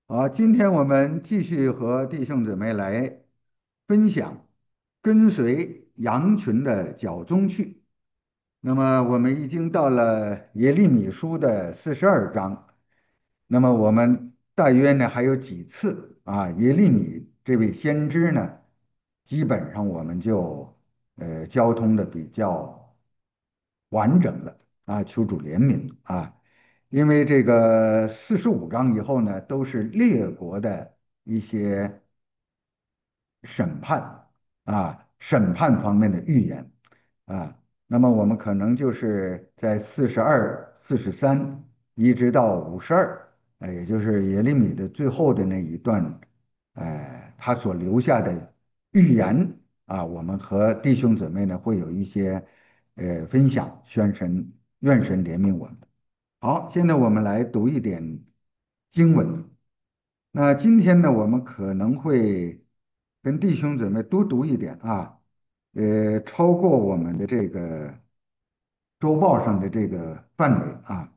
好，今天我们继续和弟兄姊妹来分享跟随羊群的脚踪去。那么我们已经到了耶利米书的42章，那么我们大约呢还有几次啊，耶利米这位先知呢，基本上我们就交通的比较完整了啊，求主怜悯啊。因为这个45章以后呢，都是列国的一些审判审判方面的预言啊。那么我们可能就是在42、43一直到52，也就是耶利米的最后的那一段，他所留下的预言啊，我们和弟兄姊妹呢会有一些分享，愿神怜悯我们。好，现在我们来读一点经文。那今天呢，我们可能会跟弟兄姊妹多读一点啊，超过我们的这个周报上的这个范围啊。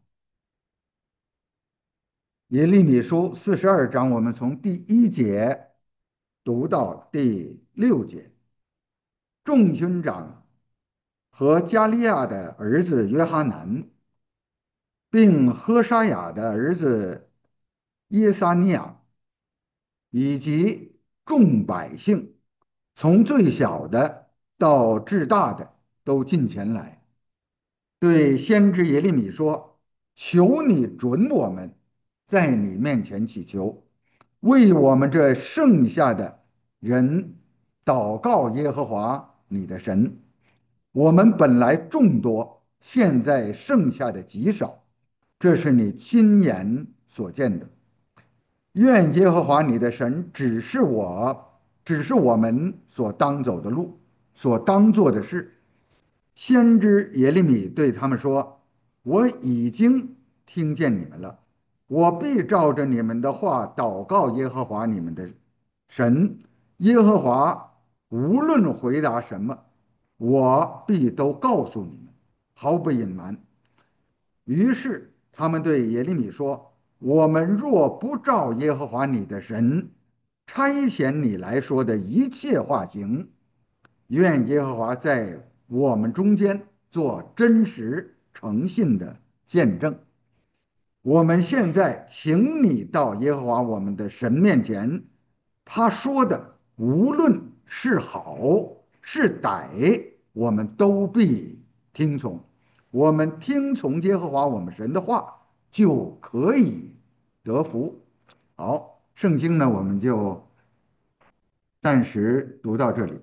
耶利米书42章，我们从第1节读到第6节。众军长和加利亚的儿子约哈南，并喝沙雅的儿子耶撒尼亚，以及众百姓，从最小的到至大的，都进前来，对先知耶利米说：“求你准我们在你面前祈求，为我们这剩下的人祷告耶和华你的神。我们本来众多，现在剩下的极少，这是你亲眼所见的。愿耶和华你的神指示我们所当走的路，所当做的事。”先知耶利米对他们说：“我已经听见你们了，我必照着你们的话祷告耶和华你们的神。耶和华无论回答什么，我必都告诉你们，毫不隐瞒。”于是他们对耶利米说：“我们若不照耶和华你的神差遣你来说的一切话行，愿耶和华在我们中间做真实诚信的见证。我们现在请你到耶和华我们的神面前，他说的无论是好是歹，我们都必听从。我们听从耶和华我们神的话，就可以得福。”好，圣经呢，我们就暂时读到这里。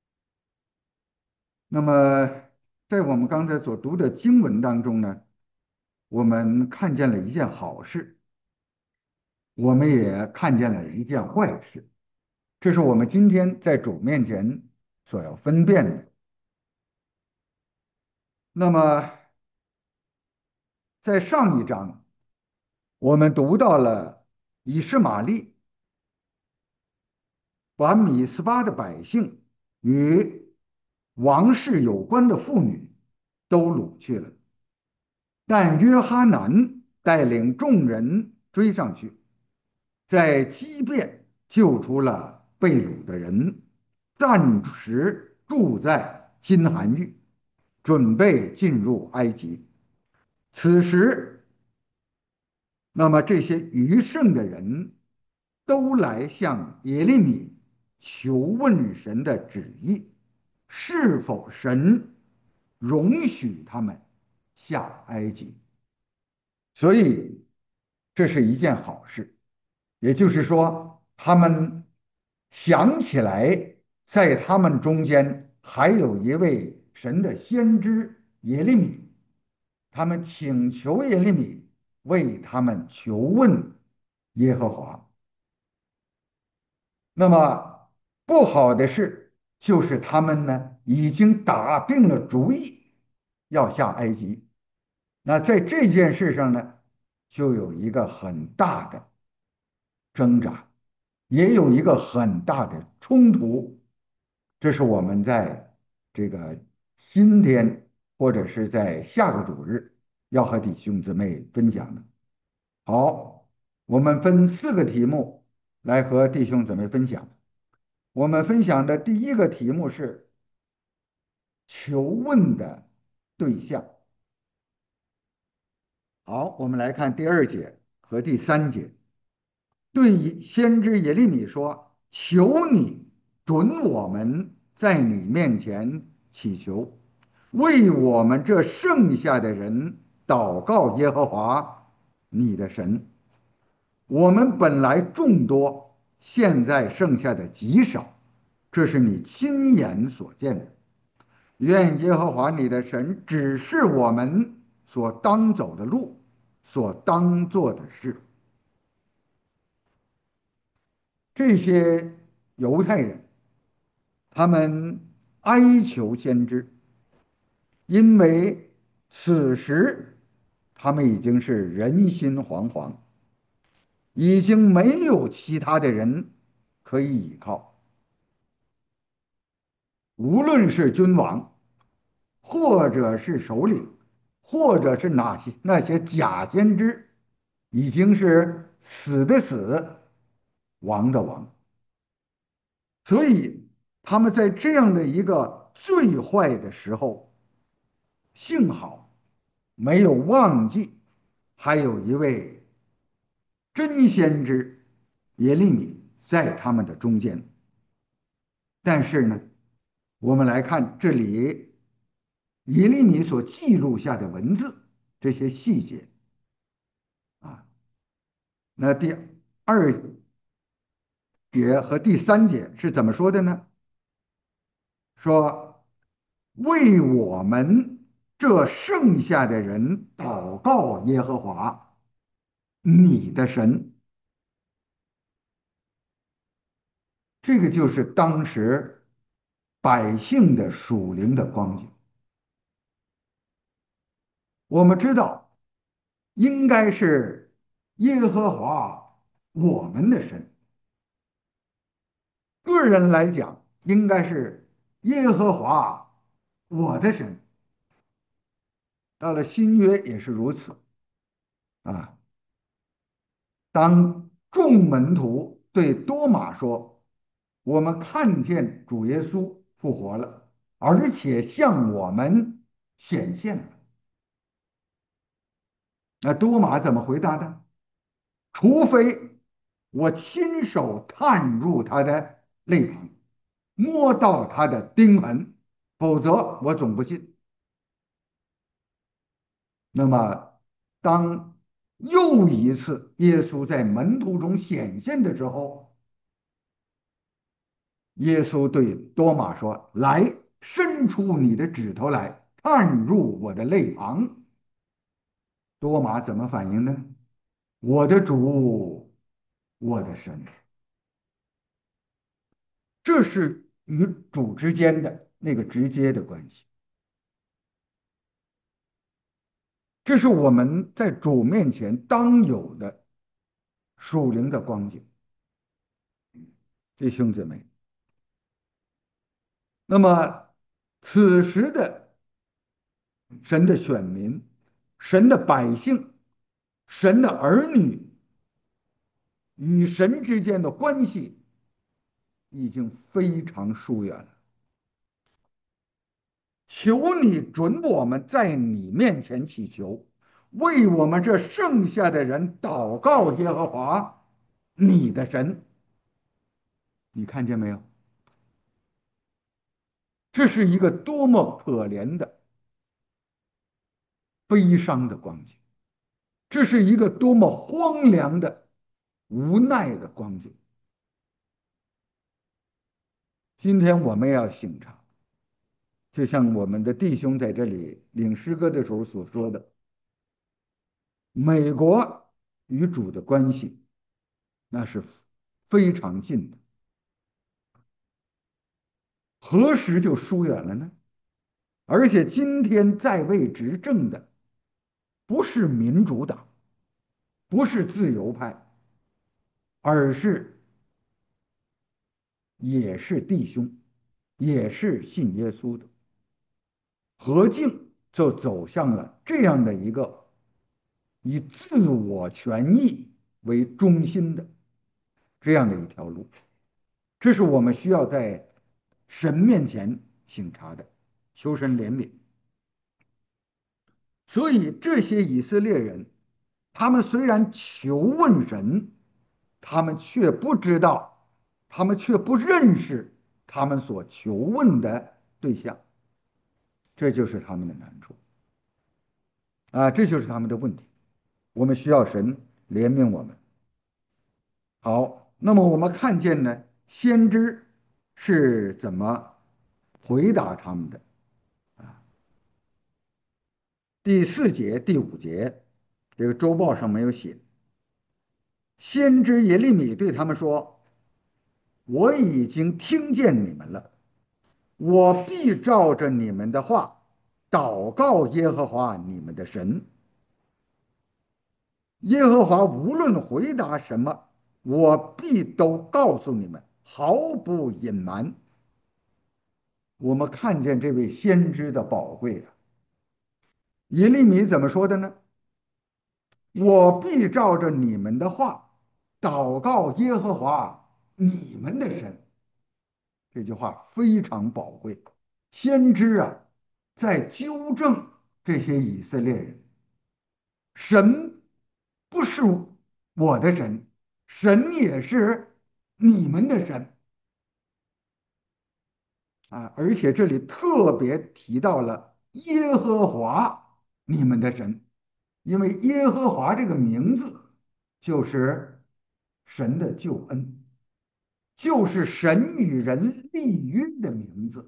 那么，在我们刚才所读的经文当中呢，我们看见了一件好事，我们也看见了一件坏事，这是我们今天在主面前所要分辨的。那么，在上一章，我们读到了以实玛利把米斯巴的百姓与王室有关的妇女都掳去了，但约哈南带领众人追上去，在基遍救出了被掳的人，暂时住在金韩域，准备进入埃及。此时，那么这些余剩的人都来向耶利米求问神的旨意，是否神容许他们下埃及。所以这是一件好事。也就是说，他们想起来，在他们中间还有一位神的先知耶利米，他们请求耶利米为他们求问耶和华。那么不好的是，就是他们呢已经打定了主意要下埃及。那在这件事上呢，就有一个很大的挣扎，也有一个很大的冲突。这是我们在这个今天或者是在下个主日要和弟兄姊妹分享的。好， 我们分4个题目来和弟兄姊妹分享。我们分享的第一个题目是求问的对象。好，我们来看第2节和第3节。对于先知耶利米说：“求你准我们在你面前祈求，为我们这剩下的人祷告耶和华你的神。我们本来众多，现在剩下的极少，这是你亲眼所见的。愿耶和华你的神指示我们所当走的路，所当做的事。”这些犹太人，他们哀求先知，因为此时他们已经是人心惶惶，已经没有其他的人可以依靠，无论是君王，或者是首领，或者是那些假先知，已经是死的死，亡的亡。所以他们在这样的一个最坏的时候，幸好没有忘记，还有一位真先知耶利米在他们的中间。但是呢，我们来看这里耶利米所记录下的文字，这些细节啊，那第2节和第3节是怎么说的呢？说为我们这剩下的人祷告耶和华你的神。这个就是当时百姓的属灵的光景。我们知道，应该是耶和华我们的神。个人来讲，应该是耶和华我的神。到了新约也是如此啊。当众门徒对多马说：“我们看见主耶稣复活了，而且向我们显现了。”那多马怎么回答的？除非我亲手探入他的肋旁，摸到他的钉痕，否则我总不信。那么，当又一次耶稣在门徒中显现的时候，耶稣对多马说：“来，伸出你的指头来，探入我的肋旁。”多马怎么反应呢？我的主，我的神。这是与主之间的那个直接的关系，这是我们在主面前当有的属灵的光景，弟兄姊妹。那么，此时的神的选民、神的百姓、神的儿女与神之间的关系已经非常疏远了。求你准我们在你面前祈求，为我们这剩下的人祷告耶和华你的神。你看见没有？这是一个多么可怜的、悲伤的光景，这是一个多么荒凉的、无奈的光景。今天我们要醒察，就像我们的弟兄在这里领诗歌的时候所说的，美国与主的关系那是非常近的，何时就疏远了呢？而且今天在位执政的不是民主党，不是自由派，而是也是弟兄，也是信耶稣的，何竟就走向了这样的一个以自我权益为中心的这样的一条路。这是我们需要在神面前省察的，求神怜悯。所以这些以色列人，他们虽然求问神，他们却不知道，他们却不认识他们所求问的对象，这就是他们的难处啊，这就是他们的问题。我们需要神怜悯我们。好，那么我们看见呢，先知是怎么回答他们的？第4节、第5节，这个周报上没有写。先知耶利米对他们说：“我已经听见你们了，我必照着你们的话祷告耶和华你们的神。耶和华无论回答什么，我必都告诉你们，毫不隐瞒。”我们看见这位先知的宝贵啊。耶利米怎么说的呢？我必照着你们的话祷告耶和华你们的神。这句话非常宝贵。先知啊，在纠正这些以色列人，神不是我的神，神也是你们的神啊！而且这里特别提到了耶和华你们的神，因为耶和华这个名字就是神的救恩，就是神与人立约的名字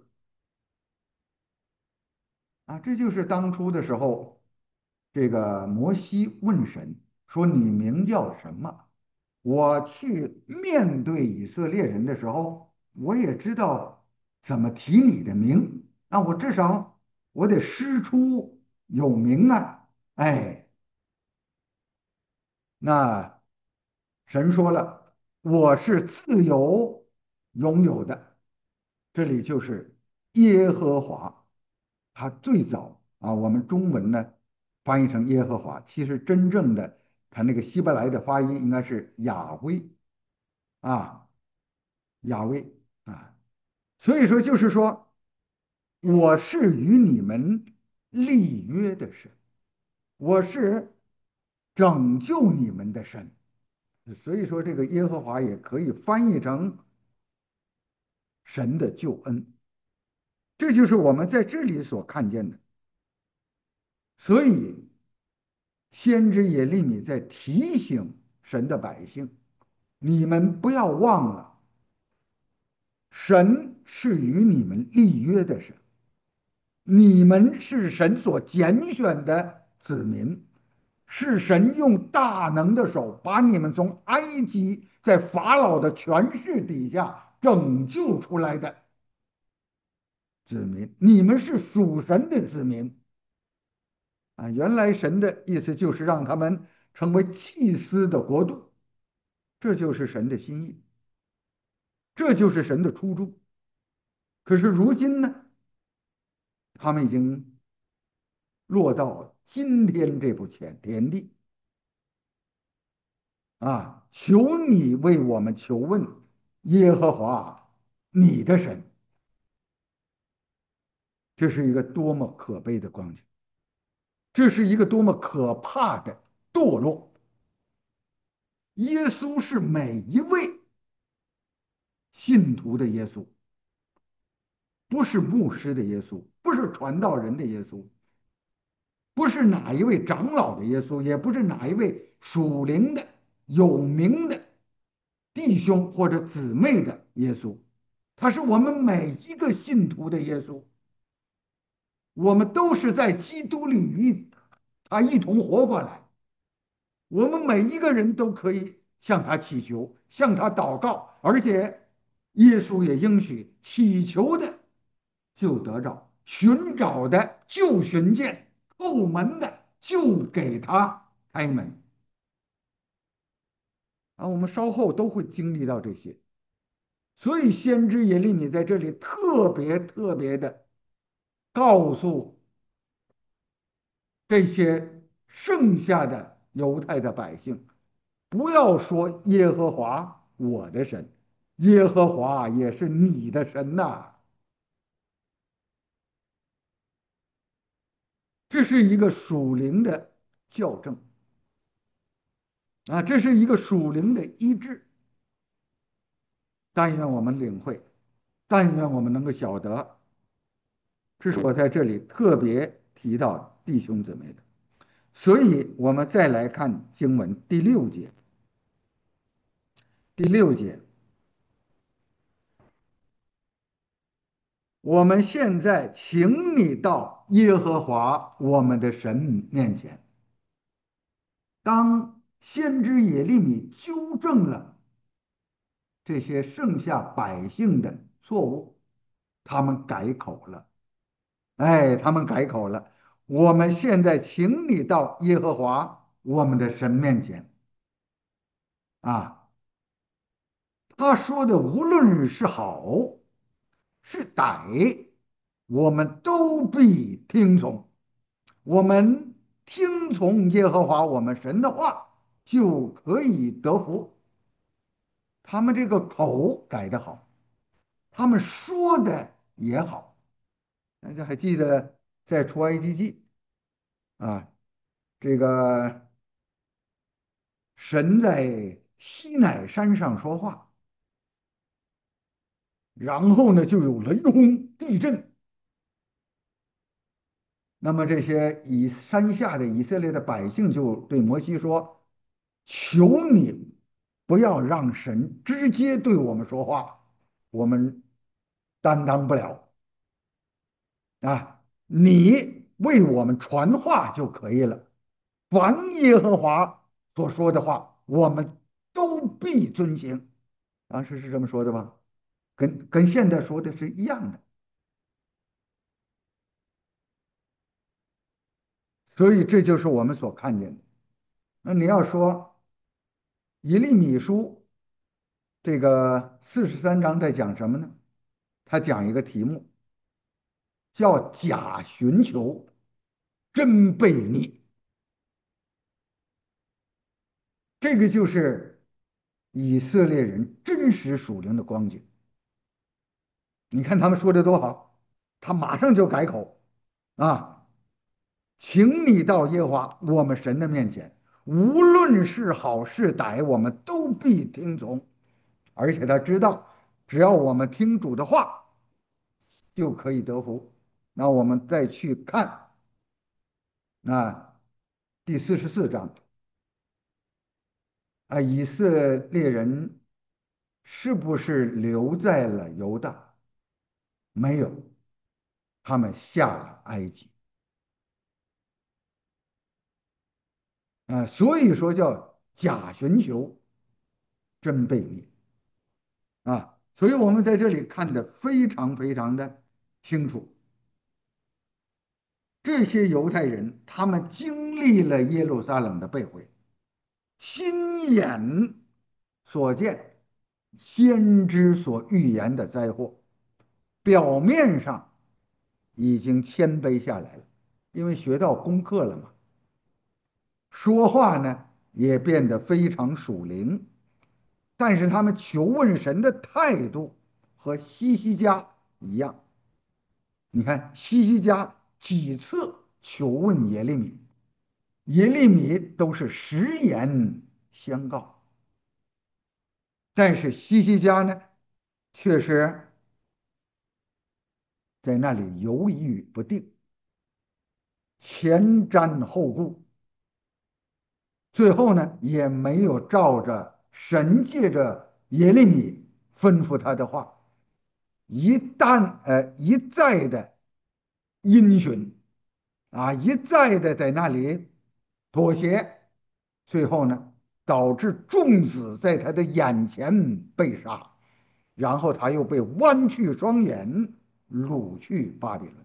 啊！这就是当初的时候，这个摩西问神说：“你名叫什么？”我去面对以色列人的时候，我也知道怎么提你的名，那我至少我得师出有名啊！哎，那神说了，我是自由拥有的，这里就是耶和华。他最早啊，我们中文呢翻译成耶和华，其实真正的他那个希伯来的发音应该是雅威啊，雅威啊。所以说，就是说，我是与你们立约的神，我是拯救你们的神。所以说，这个耶和华也可以翻译成神的救恩，这就是我们在这里所看见的。所以，先知耶利米在提醒神的百姓：你们不要忘了，神是与你们立约的神。你们是神所拣选的子民，是神用大能的手把你们从埃及在法老的权势底下拯救出来的子民。你们是属神的子民啊！原来神的意思就是让他们成为祭司的国度，这就是神的心意，这就是神的初衷。可是如今呢，他们已经落到今天这步田地。啊，求你为我们求问耶和华你的神，这是一个多么可悲的光景，这是一个多么可怕的堕落。耶稣是每一位信徒的耶稣，不是牧师的耶稣，不是传道人的耶稣，不是哪一位长老的耶稣，也不是哪一位属灵的有名的弟兄或者姊妹的耶稣，他是我们每一个信徒的耶稣。我们都是在基督里与他一同活过来。我们每一个人都可以向他祈求，向他祷告，而且耶稣也应许，祈求的就得着，寻找的就寻见，叩门的就给他开门。啊，我们稍后都会经历到这些，所以先知耶利米在这里特别的告诉这些剩下的犹太的百姓， 不要说耶和华我的神，耶和华也是你的神呐。这是一个属灵的校正啊，这是一个属灵的医治。但愿我们领会，但愿我们能够晓得，这是我在这里特别提到弟兄姊妹的。所以，我们再来看经文第六节。第六节，我们现在请你到耶和华我们的神面前。当先知耶利米纠正了这些剩下百姓的错误，他们改口了。哎，他们改口了。我们现在请你到耶和华我们的神面前啊。他说的无论是好是歹，我们都必听从。我们听从耶和华我们神的话，就可以得福。他们这个口改得好，他们说的也好。大家还记得在出埃及记啊，这个神在西乃山上说话，然后呢就有雷轰、地震。那么这些以山下的以色列的百姓就对摩西说：“求你不要让神直接对我们说话，我们担当不了啊！你为我们传话就可以了。凡耶和华所说的话，我们都必遵行。”当时是这么说的吧？跟现在说的是一样的。所以这就是我们所看见的。那你要说以利米书这个43章在讲什么呢？他讲一个题目叫假寻求，真悖逆。这个就是以色列人真实属灵的光景。你看他们说的多好，他马上就改口啊，请你到耶和华我们神的面前，无论是好是歹，我们都必听从。而且他知道，只要我们听主的话，就可以得福。那我们再去看啊，第44章啊，以色列人是不是留在了犹大？没有，他们下了埃及啊，所以说叫假寻求，真悖逆啊。所以我们在这里看的非常非常的清楚，这些犹太人他们经历了耶路撒冷的被毁，亲眼所见先知所预言的灾祸，表面上已经谦卑下来了，因为学到功课了嘛，说话呢也变得非常属灵，但是他们求问神的态度和西西家一样。你看西西家几次求问耶利米，耶利米都是实言相告，但是西西家呢，确实在那里犹豫不定，前瞻后顾，最后呢也没有照着神借着耶利米吩咐他的话，一再的因循啊，一再的在那里妥协，最后呢导致众子在他的眼前被杀，然后他又被剜去双眼，掳去巴比伦。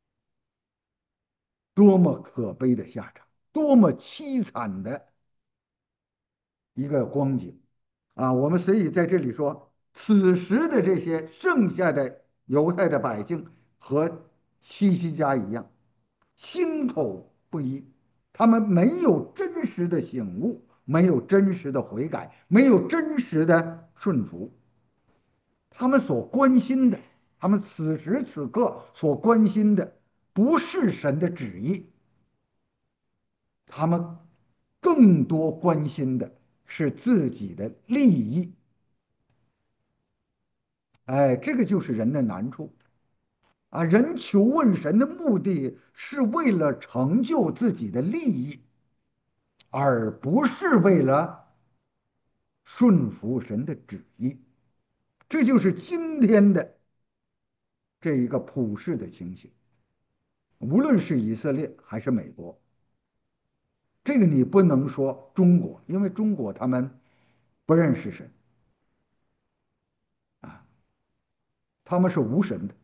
多么可悲的下场，多么凄惨的一个光景啊！我们所以在这里说，此时的这些剩下的犹太的百姓和西西家一样，心口不一，他们没有真实的醒悟， 没有真实的悔改，没有真实的顺服。他们所关心的，他们此时此刻所关心的，不是神的旨意，他们更多关心的是自己的利益。哎，这个就是人的难处啊！人求问神的目的是为了成就自己的利益，而不是为了顺服神的旨意。这就是今天的这一个普世的情形，无论是以色列还是美国。这个你不能说中国，因为中国他们不认识神啊，他们是无神的。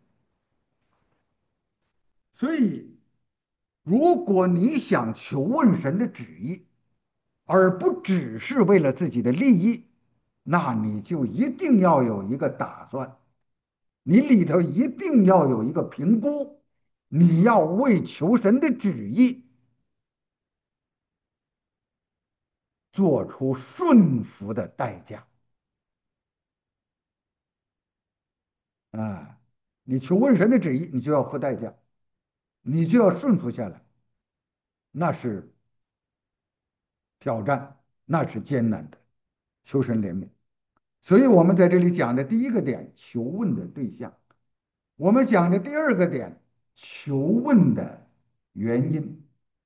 所以，如果你想求问神的旨意，而不只是为了自己的利益，那你就一定要有一个打算，你里头一定要有一个评估，你要为求神的旨意做出顺服的代价啊！你求问神的旨意，你就要付代价，你就要顺服下来，那是挑战，那是艰难的，求神怜悯。所以我们在这里讲的第一个点，求问的对象；我们讲的第二个点，求问的原因。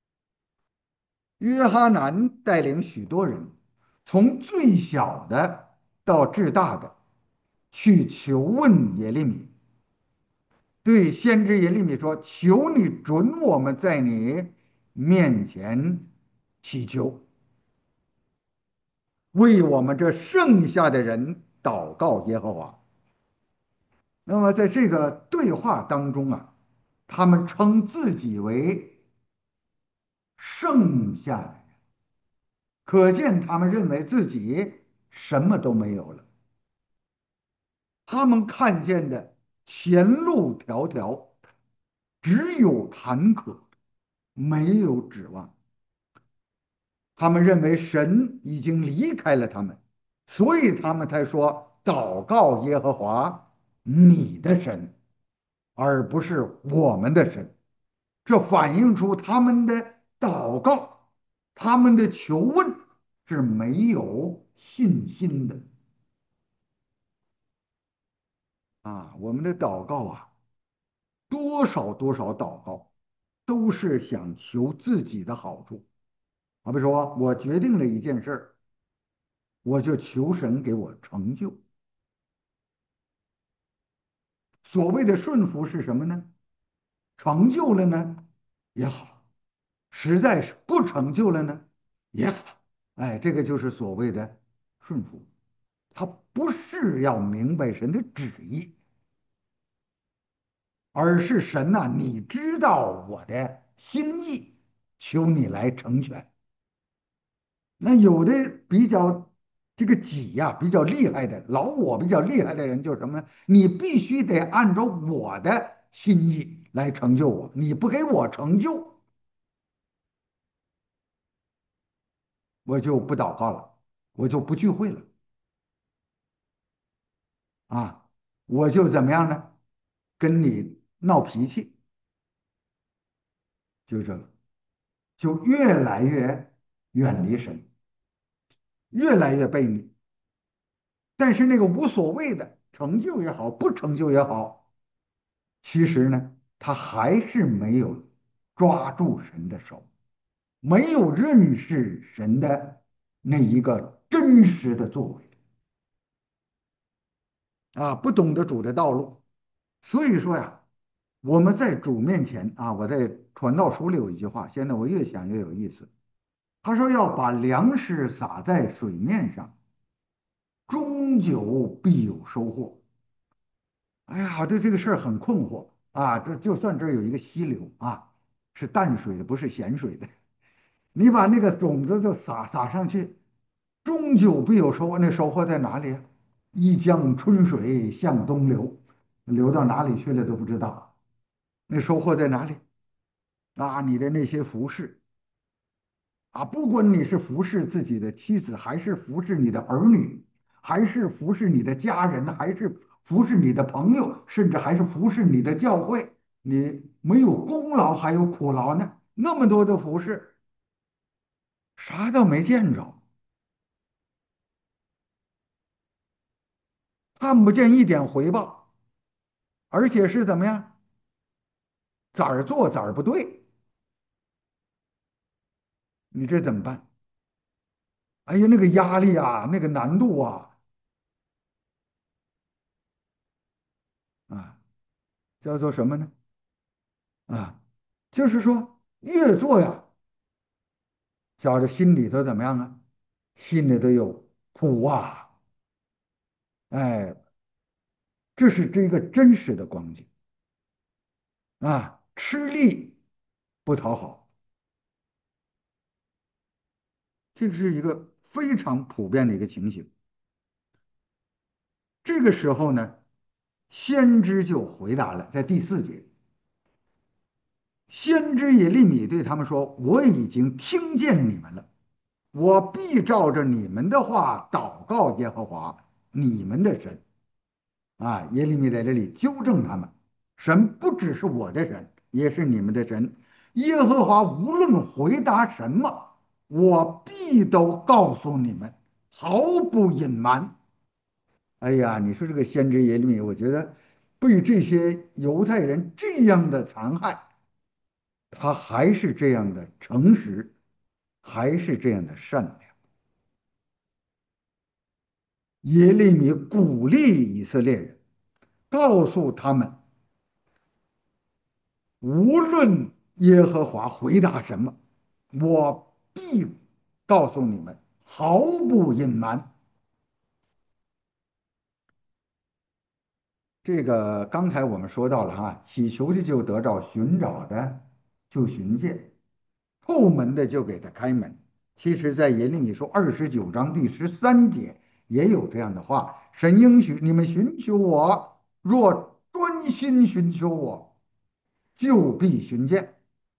约哈难带领许多人，从最小的到至大的，去求问耶利米，对先知耶利米说：“求你准我们在你面前祈求，为我们这剩下的人祷告耶和华。”那么在这个对话当中啊，他们称自己为剩下的人，可见他们认为自己什么都没有了。他们看见的前路迢迢，只有坎坷，没有指望。他们认为神已经离开了他们，所以他们才说祷告耶和华你的神，而不是我们的神。这反映出他们的祷告，他们的求问是没有信心的啊！我们的祷告啊，多少多少祷告，都是想求自己的好处。好比说，我决定了一件事儿，我就求神给我成就。所谓的顺服是什么呢？成就了呢也好，实在是不成就了呢也好，哎，这个就是所谓的顺服。他不是要明白神的旨意，而是神呐、你知道我的心意，求你来成全。那有的比较这个己呀、比较厉害的老我比较厉害的人，就是什么呢？你必须得按照我的心意来成就我，你不给我成就，我就不祷告了，我就不聚会了啊，我就怎么样呢？跟你闹脾气，就这个，就越来越远离神，越来越背逆。但是那个无所谓的成就也好，不成就也好，其实呢，他还是没有抓住神的手，没有认识神的那一个真实的作为啊，不懂得主的道路。所以说呀，我们在主面前啊，我在传道书里有一句话，现在我越想越有意思。他说要把粮食撒在水面上，终究必有收获。哎呀，对这个事儿很困惑啊！这就算这儿有一个溪流啊，是淡水的，不是咸水的。你把那个种子就撒上去，终究必有收获。那收获在哪里啊？一江春水向东流，流到哪里去了都不知道。那收获在哪里？啊，你的那些服饰， 啊，不管你是服侍自己的妻子，还是服侍你的儿女，还是服侍你的家人，还是服侍你的朋友，甚至还是服侍你的教会，你没有功劳还有苦劳呢。那么多的服侍，啥都没见着，看不见一点回报，而且是怎么样，咋儿做咋儿不对，你这怎么办？哎呀，那个压力啊，那个难度啊，啊，叫做什么呢？啊，就是说越做呀。觉着心里头怎么样啊？心里头有苦啊！哎，这一个真实的光景啊，吃力不讨好，这是一个非常普遍的一个情形。这个时候呢，先知就回答了，在第四节，先知耶利米对他们说：“我已经听见你们了，我必照着你们的话祷告耶和华你们的神。”啊，耶利米在这里纠正他们，神不只是我的神，也是你们的神。耶和华无论回答什么，我必都告诉你们，毫不隐瞒。哎呀，你说这个先知耶利米，我觉得被这些犹太人这样的残害，他还是这样的诚实，还是这样的善良。耶利米鼓励以色列人，告诉他们。无论耶和华回答什么，我必告诉你们，毫不隐瞒。这个刚才我们说到了哈，祈求的就得着，寻找的就寻见，后门的就给他开门。其实，在耶利米书29章第13节也有这样的话：神应许你们寻求我，若专心寻求我，就必寻见。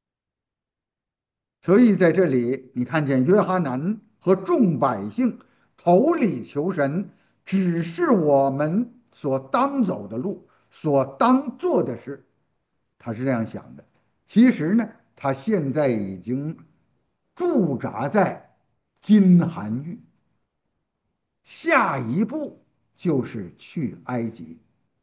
所以在这里，你看见约翰南和众百姓投里求神，只是我们所当走的路，所当做的事，他是这样想的。其实呢，他现在已经驻扎在金韩域，下一步就是去埃及，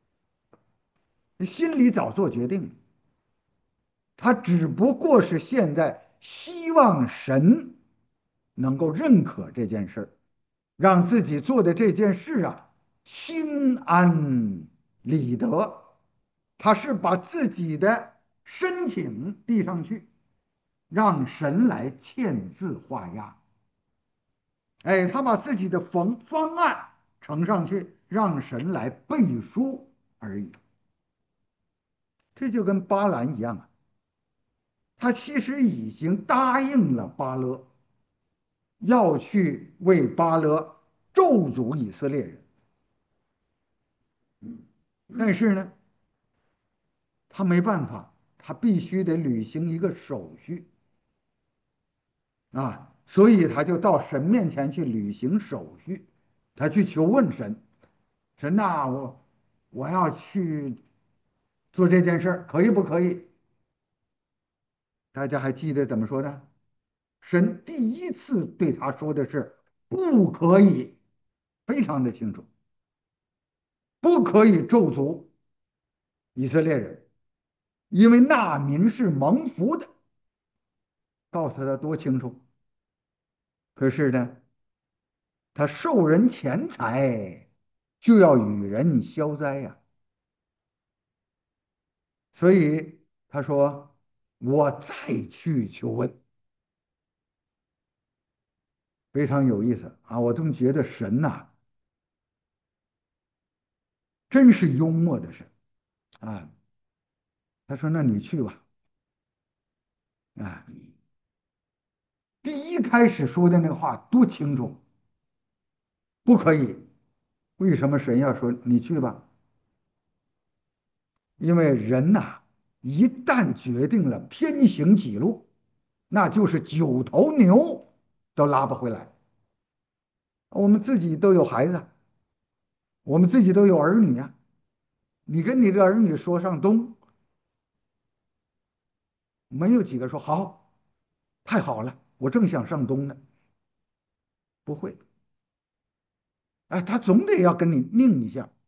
心里早做决定了。他只不过是现在希望神能够认可这件事儿，让自己做的这件事啊心安理得。他是把自己的申请递上去，让神来签字画押。哎，他把自己的方案呈上去，让神来背书而已。这就跟巴兰一样啊，他其实已经答应了巴勒，要去为巴勒咒诅以色列人，但是呢，他没办法，他必须得履行一个手续啊，所以他就到神面前去履行手续，他去求问神，神呐、我要去做这件事儿，可以不可以？大家还记得怎么说的？神第一次对他说的是不可以，非常的清楚，不可以咒诅以色列人，因为那民是蒙福的。告诉他多清楚，可是呢，他受人钱财，就要与人消灾呀。所以他说：“我再去求问。”非常有意思啊！我这么觉得神呐、真是幽默的神啊。他说：“那你去吧。”啊，第一开始说的那个话多清楚，不可以。为什么神要说你去吧？因为人呐、一旦决定了偏行己路， 那就是9头牛都拉不回来。我们自己都有孩子，我们自己都有儿女呀。你跟你的儿女说上东，没有几个说好，太好了，我正想上东呢。不会，哎，他总得要跟你拧一下，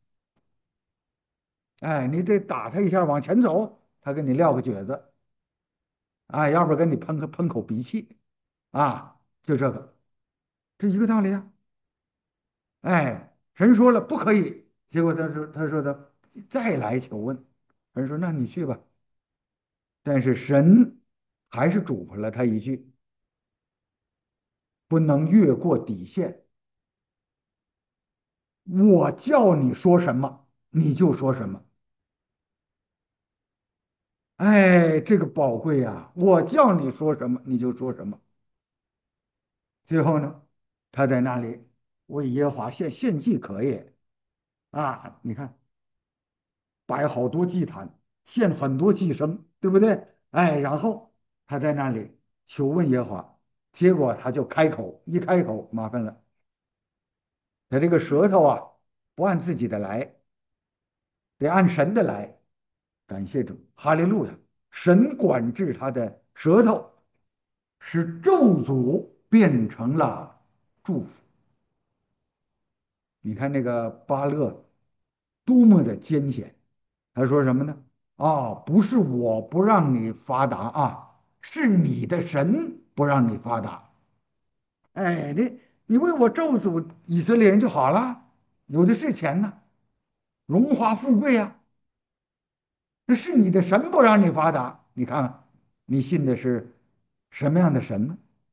哎，你得打他一下往前走，他给你撂个蹶子，哎，要不然给你喷口鼻涕，啊，就这个，这一个道理啊。哎，神说了不可以，结果他说的再来求问，神说那你去吧，但是神还是嘱咐了他一句，不能越过底线。我叫你说什么，你就说什么。哎，这个宝贵呀！我叫你说什么，你就说什么。最后呢，他在那里为耶和华献祭可以啊，你看摆好多祭坛，献很多祭牲，对不对？哎，然后他在那里求问耶和华，结果他就开口，一开口麻烦了，他这个舌头啊，不按自己的来，得按神的来。感谢主，哈利路亚！神管制他的舌头，使咒诅变成了祝福。你看那个巴勒多么的艰险，他说什么呢？啊，不是我不让你发达啊，是你的神不让你发达。哎，你为我咒诅以色列人就好了，有的是钱呢，荣华富贵啊，那是你的神不让你发达。你看看，你信的是什么样的神呢？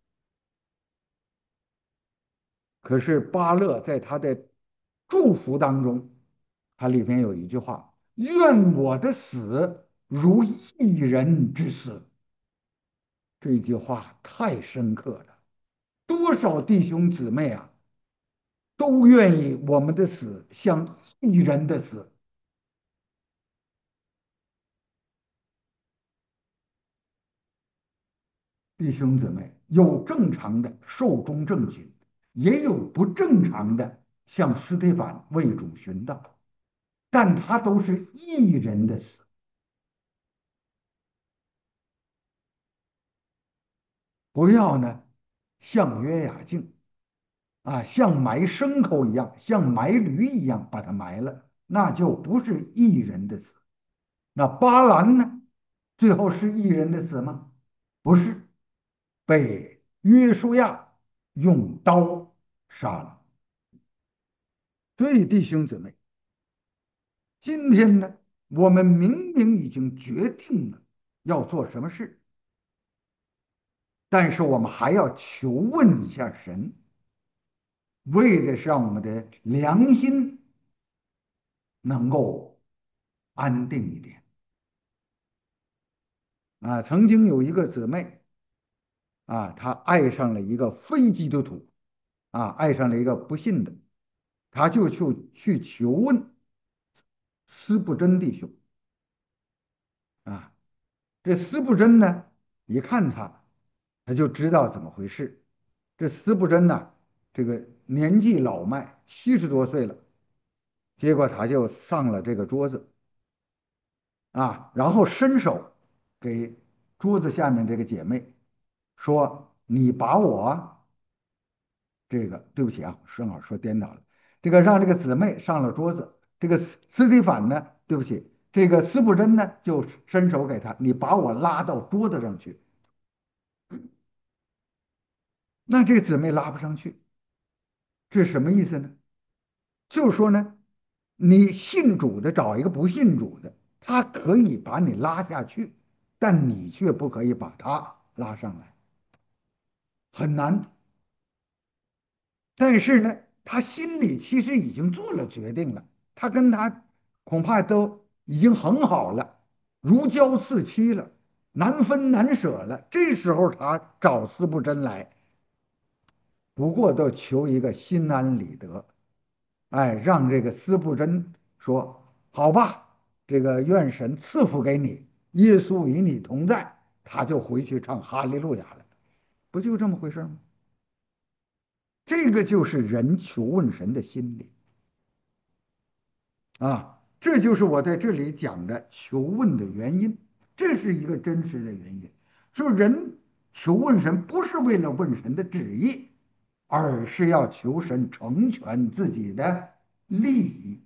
可是巴勒在他的祝福当中，它里面有一句话：“愿我的死如一人之死。”这句话太深刻了，多少弟兄姊妹啊，都愿意我们的死像一人的死。弟兄姊妹，有正常的寿终正寝，也有不正常的，像斯提凡为主寻道，但他都是一人的死。不要呢，像约雅敬啊，像埋牲口一样，像埋驴一样把它埋了，那就不是一人的死。那巴兰呢，最后是一人的死吗？不是，被约书亚用刀杀了。所以弟兄姊妹，今天呢，我们明明已经决定了要做什么事，但是我们还要求问一下神，为的是让我们的良心能够安定一点啊。曾经有一个姊妹啊，她爱上了一个非基督徒啊，爱上了一个不信的，她就去求问司布真弟兄啊。这司布真呢，一看他就知道怎么回事。这司布真呢，这个年纪老迈，70多岁了，结果他就上了这个桌子啊，然后伸手给桌子下面这个姐妹说：“你把我这个，对不起啊，正好说颠倒了，这个让这个姊妹上了桌子，这个斯蒂凡呢，对不起，这个斯布真呢就伸手给他，你把我拉到桌子上去。”那这个姊妹拉不上去，这是什么意思呢？就是说呢，你信主的找一个不信主的，他可以把你拉下去，但你却不可以把他拉上来，很难。但是呢，他心里其实已经做了决定了，他跟他恐怕都已经很好了，如胶似漆了，难分难舍了。这时候他找司布真来，不过都求一个心安理得。哎，让这个司布真说好吧，这个愿神赐福给你，耶稣与你同在，他就回去唱哈利路亚了。 不就这么回事吗？这个就是人求问神的心理啊，这就是我在这里讲的求问的原因，这是一个真实的原因。说人求问神不是为了问神的旨意，而是要求神成全自己的利益。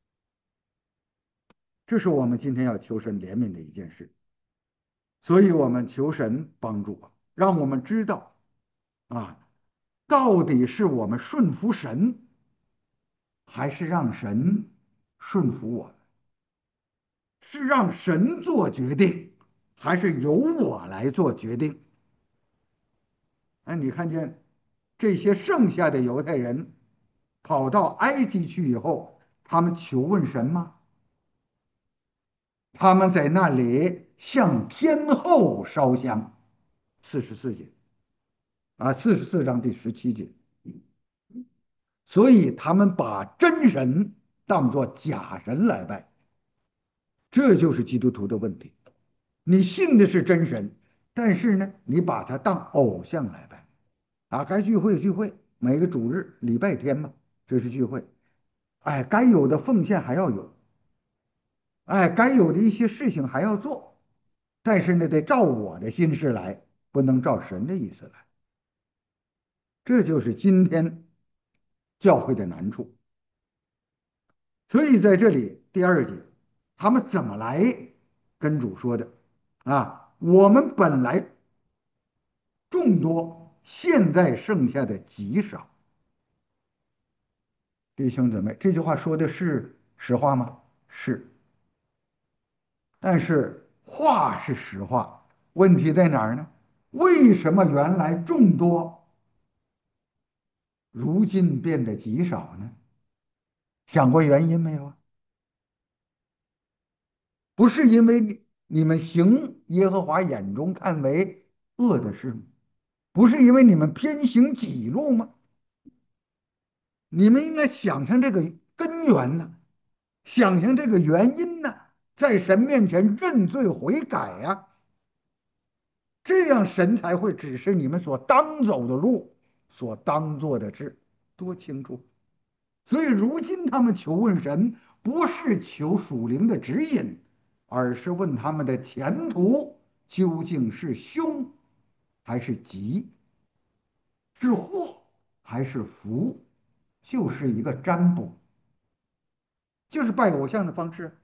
这是我们今天要求神怜悯的一件事。所以我们求神帮助，让我们知道啊，到底是我们顺服神，还是让神顺服我们？是让神做决定，还是由我来做决定？哎，你看见这些剩下的犹太人跑到埃及去以后，他们求问神吗？他们在那里向天后烧香，44节啊，44章第17节。所以他们把真神当作假神来拜，这就是基督徒的问题。你信的是真神，但是呢，你把它当偶像来拜啊。该聚会聚会，每个主日礼拜天嘛，这是聚会。哎，该有的奉献还要有，哎，该有的一些事情还要做，但是呢，得照我的心思来，不能照神的意思来。这就是今天教会的难处。所以在这里第2节，他们怎么来跟主说的？啊，我们本来众多，现在剩下的极少。弟兄姊妹，这句话说的是实话吗？是，但是话是实话，问题在哪儿呢？为什么原来众多，如今变得极少呢？想过原因没有啊？不是因为你们行耶和华眼中看为恶的事吗？不是因为你们偏行己路吗？你们应该想象这个根源呢，想象这个原因呢，在神面前认罪悔改呀，这样神才会指示你们所当走的路，所当做的事，多清楚。所以如今他们求问神，不是求属灵的指引，而是问他们的前途究竟是凶还是吉，是祸还是福，就是一个占卜，就是拜偶像的方式，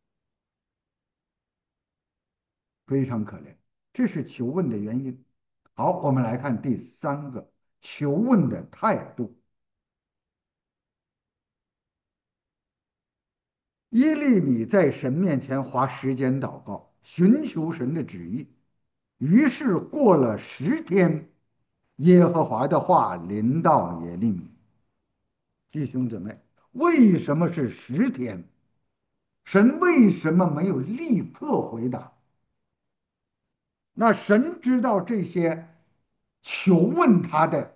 非常可怜。这是求问的原因。好，我们来看第3个，求问的态度。耶利米在神面前花时间祷告，寻求神的旨意。于是过了10天，耶和华的话临到耶利米。弟兄姊妹，为什么是10天？神为什么没有立刻回答？那神知道这些求问他的，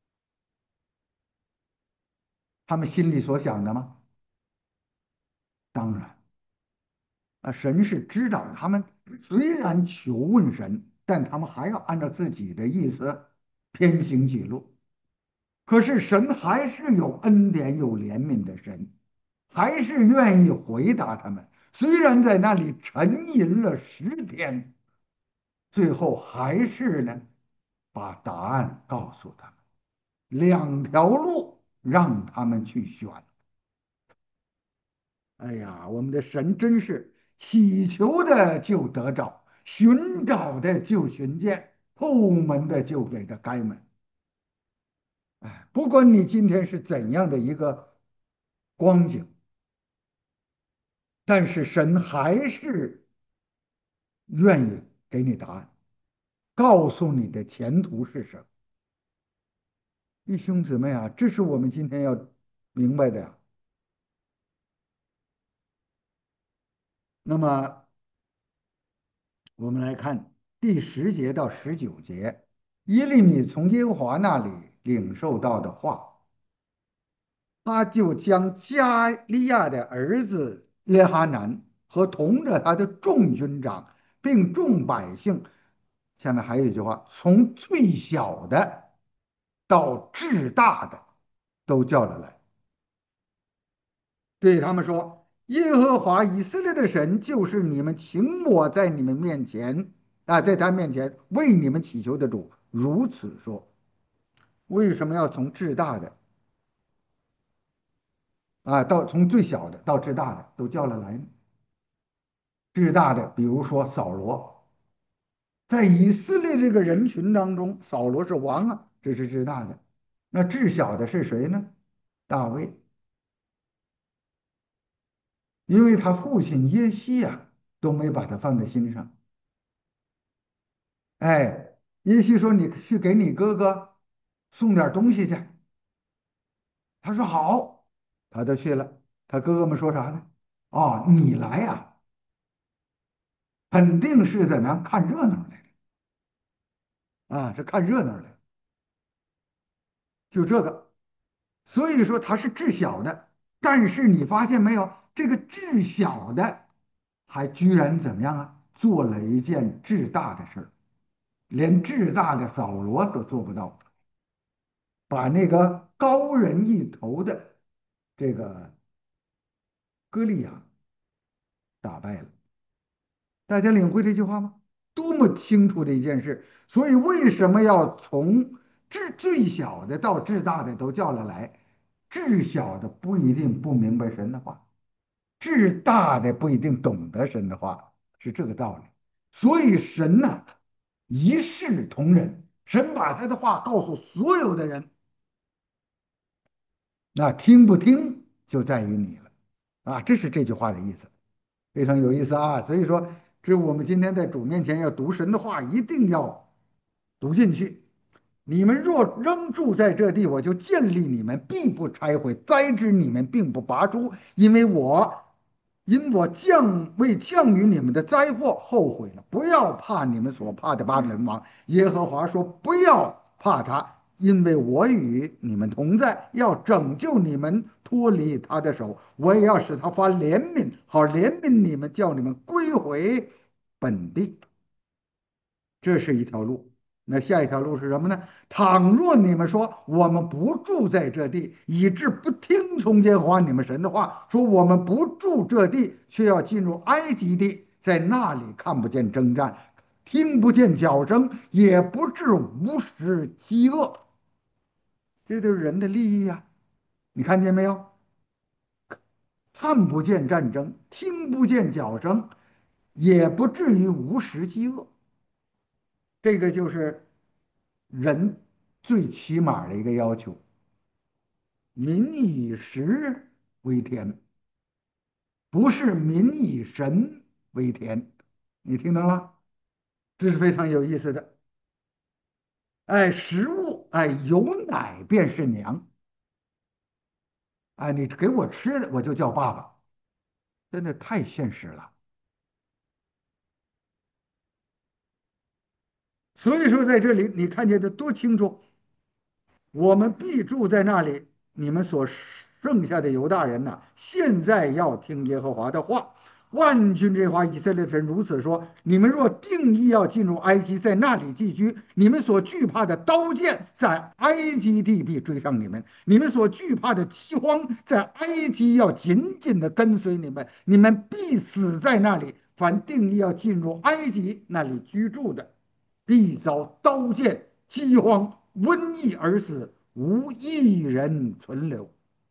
他们心里所想的吗？当然，啊，神是知道他们虽然求问神，但他们还要按照自己的意思偏行己路。可是神还是有恩典、有怜悯的神，还是愿意回答他们。虽然在那里沉吟了10天，最后还是呢，把答案告诉他们，2条路让他们去选。哎呀，我们的神真是祈求的就得着，寻找的就寻见，叩门的就给他开门。哎，不管你今天是怎样的一个光景，但是神还是愿意给你答案，告诉你的前途是什么。弟兄姊妹啊，这是我们今天要明白的呀。那么我们来看第10节到19节，耶利米从耶和华那里领受到的话，他就将加利亚的儿子约哈南和同着他的众军长，并众百姓， 下面还有一句话，从最小的到至大的都叫了来，对他们说：耶和华以色列的神就是你们请我在你们面前在他面前为你们祈求的主。如此说，为什么要从至大的到从最小的到至大的都叫了来呢？至大的，比如说扫罗，在以色列这个人群当中，扫罗是王啊，这是至大的。那至小的是谁呢？大卫，因为他父亲耶西都没把他放在心上。哎，耶西说：“你去给你哥哥送点东西去。”他说：“好。”他就去了。他哥哥们说啥呢？哦，你来呀，肯定是怎么样看热闹来的是看热闹来的，就这个。所以说他是至小的，但是你发现没有，这个至小的还居然怎么样做了一件至大的事儿，连至大的扫罗都做不到，把那个高人一头的这个歌利亚打败了。大家领会这句话吗？多么清楚的一件事！所以为什么要从最小的到至大的都叫了来？至小的不一定不明白神的话，至大的不一定懂得神的话，是这个道理。所以神一视同仁，神把他的话告诉所有的人，那听不听就在于你了这是这句话的意思。非常有意思所以说，这我们今天在主面前要读神的话，一定要读进去。你们若仍住在这地，我就建立你们，必不拆毁；栽植你们，并不拔出，因我降于你们的灾祸后悔了。不要怕你们所怕的巴比伦王。耶和华说：不要怕他，因为我与你们同在，要拯救你们脱离他的手。我也要使他发怜悯，好怜悯你们，叫你们归回本地。这是一条路。那下一条路是什么呢？倘若你们说我们不住在这地，以致不听从耶和华你们神的话，说我们不住这地，却要进入埃及地，在那里看不见征战，听不见角声，也不致无食饥饿。这就是人的利益你看见没有？看不见战争，听不见角声，也不至于无食饥饿。这个就是人最起码的一个要求。民以食为天，不是民以神为天。你听懂了？这是非常有意思的。哎，食物，哎，有奶便是娘。哎，你给我吃的，我就叫爸爸。真的太现实了。所以说，在这里你看见的多清楚。我们必住在那里。你们所剩下的犹大人呐，现在要听耶和华的话。万军之华以色列神如此说：你们若定义要进入埃及，在那里寄居，你们所惧怕的刀剑在埃及地必追上你们；你们所惧怕的饥荒在埃及要紧紧的跟随你们，你们必死在那里。凡定义要进入埃及那里居住的，必遭刀剑、饥荒、瘟疫而死，无一人存留。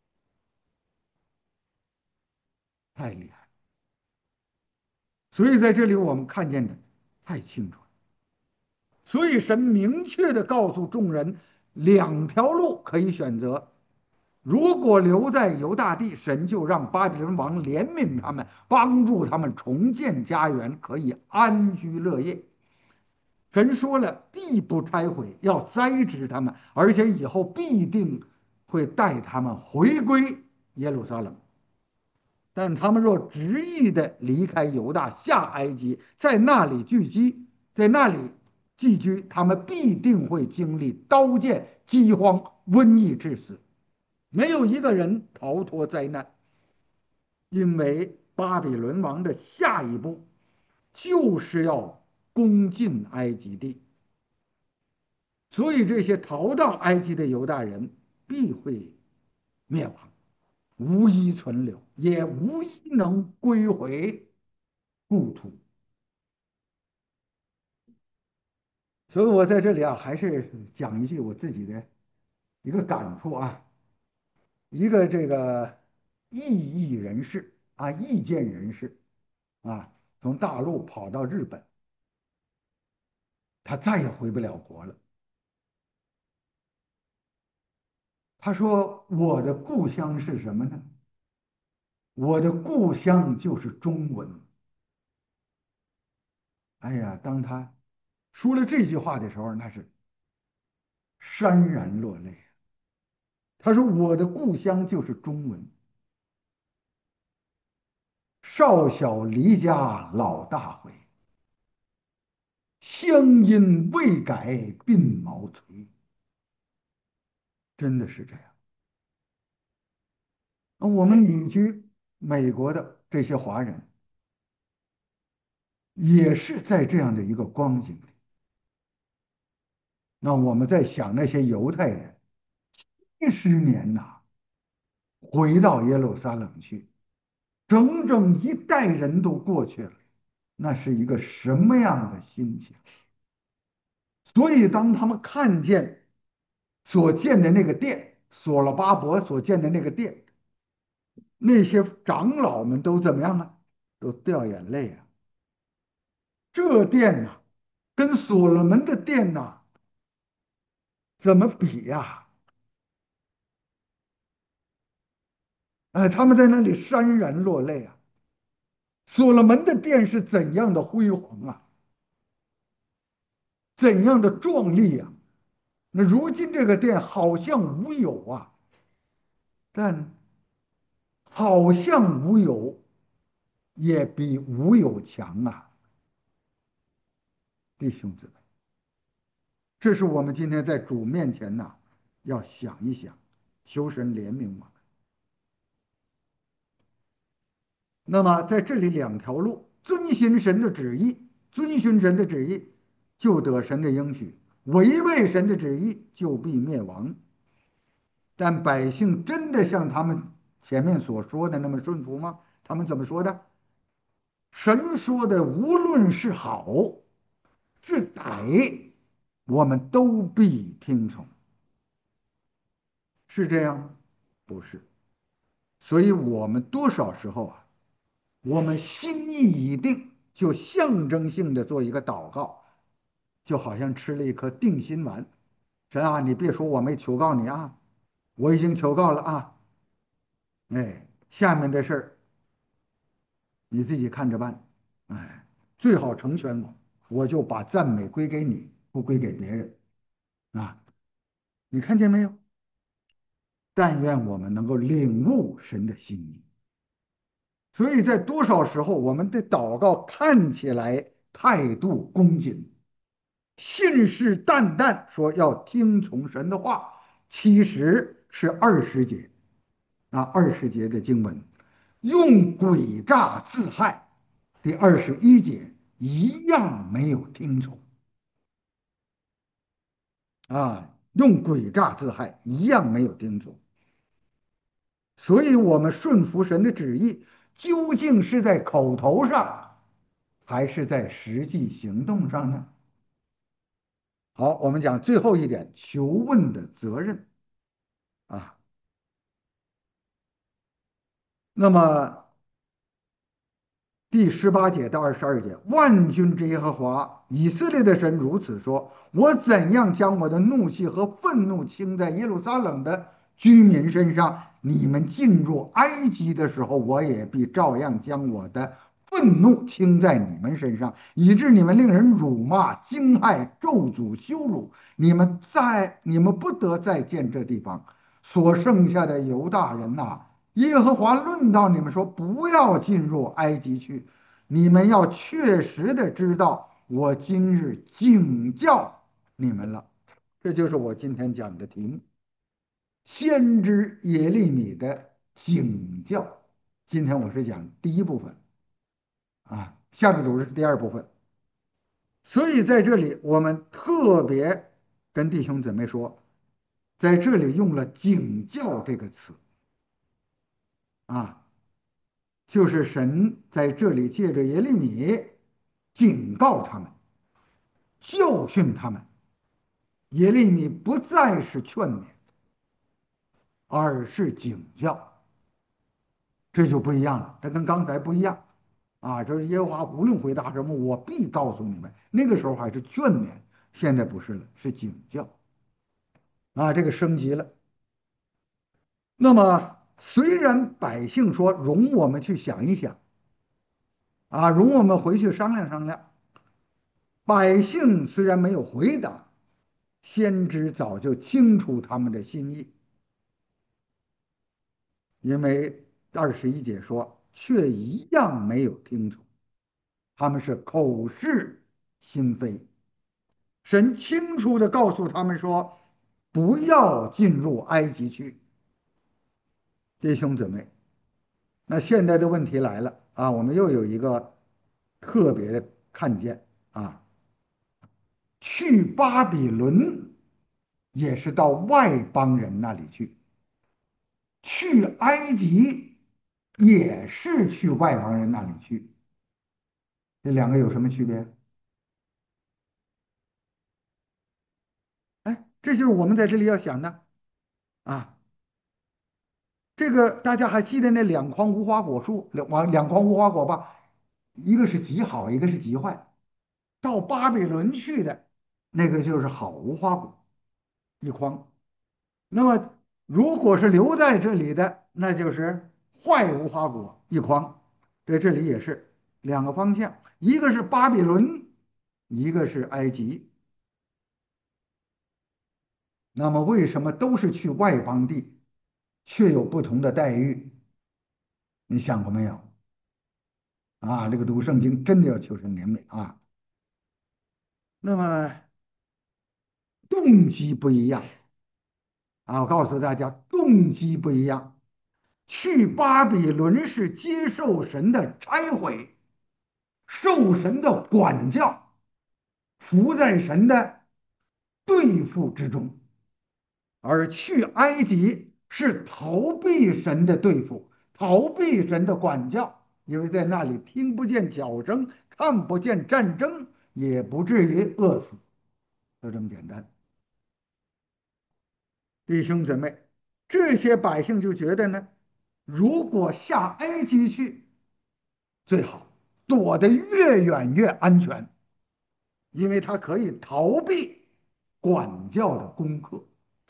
太厉害！所以在这里我们看见的太清楚了。所以神明确的告诉众人，两条路可以选择。如果留在犹大地，神就让巴比伦王怜悯他们，帮助他们重建家园，可以安居乐业。神说了，必不拆毁，要栽植他们，而且以后必定会带他们回归耶路撒冷。但他们若执意的离开犹大，下埃及，在那里聚集，在那里寄居，他们必定会经历刀剑、饥荒、瘟疫致死，没有一个人逃脱灾难。因为巴比伦王的下一步就是要攻进埃及地。所以这些逃到埃及的犹大人必会灭亡，无一存留，也无一能归回故土。所以我在这里啊，还是讲一句我自己的一个感触啊，一个这个异议人士啊，意见人士啊，从大陆跑到日本，他再也回不了国了。他说：“我的故乡是什么呢？我的故乡就是中文。”哎呀，当他说了这句话的时候，那是潸然落泪。他说：“我的故乡就是中文，少小离家老大回，乡音未改鬓毛衰。”真的是这样。我们旅居美国的这些华人，也是在这样的一个光景里。那我们在想那些犹太人，70年呐，回到耶路撒冷去，整整一代人都过去了，那是一个什么样的心情？所以，当他们看见所建的那个殿，所罗巴伯所建的那个殿，那些长老们都怎么样啊？都掉眼泪啊！这殿呐，跟所罗门的殿呐，怎么比呀？哎，他们在那里潸然落泪啊！所罗门的殿是怎样的辉煌啊，怎样的壮丽啊！那如今这个殿好像无有啊，但好像无有也比无有强啊，弟兄姊妹，这是我们今天在主面前呐，要想一想，求神怜悯我们。那么在这里两条路，遵行神的旨意，遵循神的旨意，就得神的应许；违背神的旨意，就必灭亡。但百姓真的像他们前面所说的那么顺服吗？他们怎么说的？神说的无论是好是歹，我们都必听从，是这样吗？不是。所以，我们多少时候啊，我们心意已定，就象征性的做一个祷告，就好像吃了一颗定心丸。神啊，你别说我没求告你啊，我已经求告了啊。哎，下面的事儿你自己看着办。哎，最好成全我，我就把赞美归给你，不归给别人啊。你看见没有？但愿我们能够领悟神的心意。所以在多少时候，我们的祷告看起来态度恭谨，信誓旦旦说要听从神的话，其实是20节啊20节的经文，用诡诈自害，第21节一样没有听从啊，用诡诈自害一样没有听从。所以，我们顺服神的旨意，究竟是在口头上，还是在实际行动上呢？好，我们讲最后一点，求问的责任啊。那么第18节到22节，万军之耶和华以色列的神如此说：我怎样将我的怒气和愤怒倾在耶路撒冷的居民身上，你们进入埃及的时候，我也必照样将我的愤怒倾在你们身上，以致你们令人辱骂、惊骇、咒诅、羞辱。你们不得再见这地方所剩下的犹大人呐、耶和华论到你们说：不要进入埃及去，你们要确实的知道，我今日警教你们了。这就是我今天讲的题目：先知耶利米的警教。今天我是讲第一部分啊，下个主日是第二部分。 所以在这里，我们特别跟弟兄姊妹说，在这里用了“警教”这个词啊，就是神在这里借着耶利米警告他们、教训他们。耶利米不再是劝勉，而是警教，这就不一样了。它跟刚才不一样啊！这是耶和华无论回答什么，我必告诉你们。那个时候还是劝勉，现在不是了，是警教啊！这个升级了。那么，虽然百姓说容我们去想一想啊，容我们回去商量商量，百姓虽然没有回答，先知早就清楚他们的心意，因为21节说，却一样没有听从，他们是口是心非。神清楚地告诉他们说，不要进入埃及去。弟兄姊妹，那现在的问题来了啊，我们又有一个特别的看见啊，去巴比伦也是到外邦人那里去，去埃及也是去外邦人那里去，这两个有什么区别？哎，这就是我们在这里要想的啊。这个大家还记得那两筐无花果树，两筐无花果吧？一个是极好，一个是极坏。到巴比伦去的那个就是好无花果一筐，那么如果是留在这里的，那就是坏无花果一筐。在这里也是两个方向，一个是巴比伦，一个是埃及。那么为什么都是去外邦地，却有不同的待遇？你想过没有？啊，这个读圣经真的要求神怜悯啊。那么动机不一样啊，我告诉大家，动机不一样。去巴比伦是接受神的差毁，受神的管教，服在神的对付之中；而去埃及是逃避神的对付，逃避神的管教，因为在那里听不见脚声，看不见战争，也不至于饿死，就这么简单。弟兄姊妹，这些百姓就觉得呢，如果下埃及去最好，躲得越远越安全，因为他可以逃避管教的功课。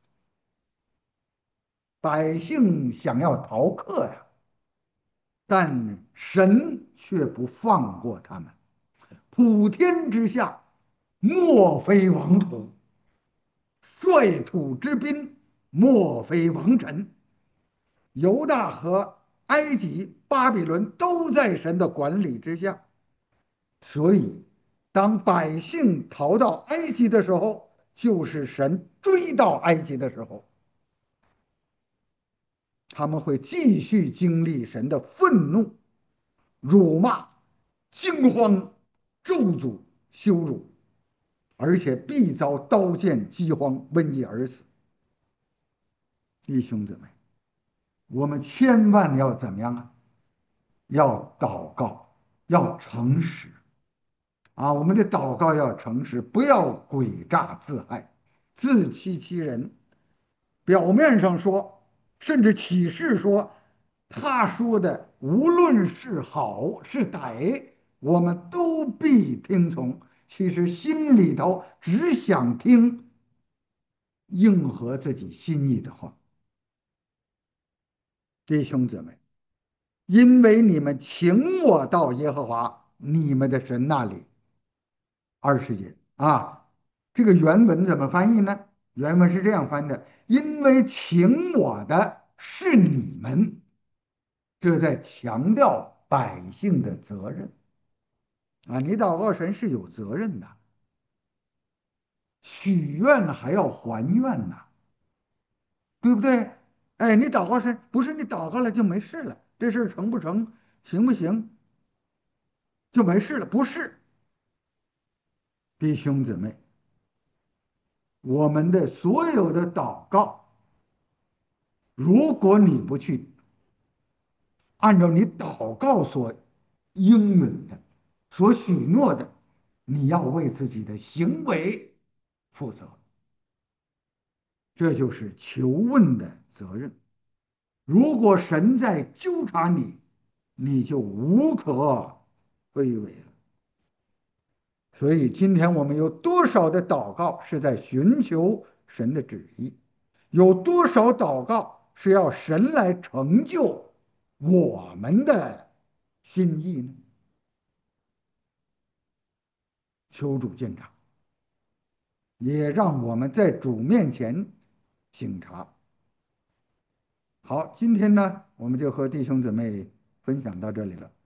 百姓想要逃课呀，但神却不放过他们。普天之下，莫非王土；率土之滨，莫非王臣。犹大和埃及、巴比伦都在神的管理之下，所以当百姓逃到埃及的时候，就是神追到埃及的时候，他们会继续经历神的愤怒、辱骂、惊慌、咒诅、羞辱，而且必遭刀剑、饥荒、瘟疫而死。弟兄姊妹，我们千万要怎么样啊？要祷告，要诚实啊！我们的祷告要诚实，不要诡诈自害、自欺欺人。表面上说，甚至启示说，他说的无论是好是歹，我们都必听从。其实心里头只想听应合自己心意的话。弟兄姊妹，因为你们请我到耶和华你们的神那里。20节啊，这个原文怎么翻译呢？原文是这样翻的：因为请我的是你们，这在强调百姓的责任啊。你祷告神是有责任的，许愿还要还愿呢，对不对？哎，你祷告神不是你祷告了就没事了，这事儿成不成，行不行就没事了，不是。 弟兄姊妹，我们的所有的祷告，如果你不去按照你祷告所应允的、所许诺的，你要为自己的行为负责，这就是求问的责任。如果神在纠察你，你就无可推诿了。所以，今天我们有多少的祷告是在寻求神的旨意？有多少祷告是要神来成就我们的心意呢？求主鉴察，也让我们在主面前省察。好，今天呢，我们就和弟兄姊妹分享到这里了。